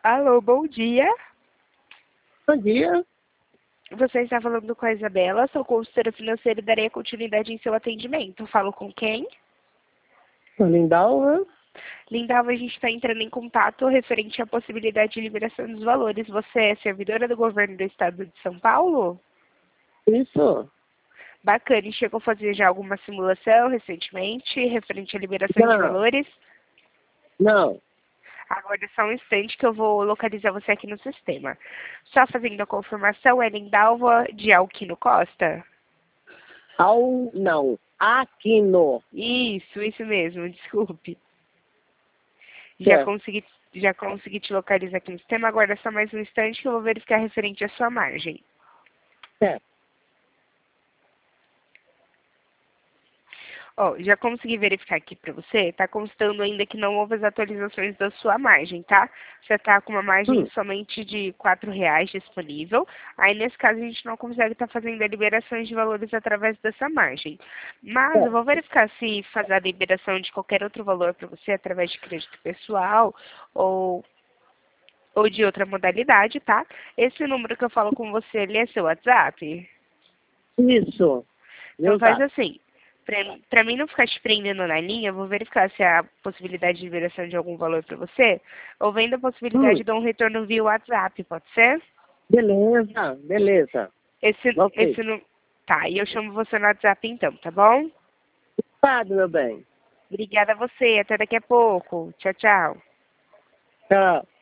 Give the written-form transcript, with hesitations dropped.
Alô, bom dia. Bom dia. Você está falando com a Isabela, sou consultora financeira e darei continuidade em seu atendimento. Falo com quem? Lindalva. Lindalva, a gente está entrando em contato referente à possibilidade de liberação dos valores. Você é servidora do governo do estado de São Paulo? Isso. Bacana, e chegou a fazer já alguma simulação recentemente referente à liberação de Não. valores? Não. Agora é só um instante que eu vou localizar você aqui no sistema. Só fazendo a confirmação, é Lindalva de Alquino Costa? Não. Aquino. Isso mesmo, desculpe. Já Certo. consegui, já consegui te localizar aqui no sistema, agora é só mais um instante que eu vou verificar referente à sua margem. Certo. Ó, já consegui verificar aqui para você, tá constando ainda que não houve as atualizações da sua margem, tá? Você tá com uma margem somente de R$ 4 disponível, aí nesse caso a gente não consegue estar fazendo a liberação de valores através dessa margem. Mas eu Certo. vou verificar se fazer a liberação de qualquer outro valor para você através de crédito pessoal ou de outra modalidade, tá? Esse número que eu falo com você, ele é seu WhatsApp? Isso. Então Meu faz zap. assim, para mim não ficar te prendendo na linha, eu vou verificar se há possibilidade de liberação de algum valor para você, ou vendo a possibilidade de um retorno via WhatsApp, pode ser? Beleza. Beleza. Ok. Esse não... Tá, e eu chamo você no WhatsApp então, tá bom? Obrigado, meu bem. Obrigada a você, até daqui a pouco. Tchau, tchau. Tchau.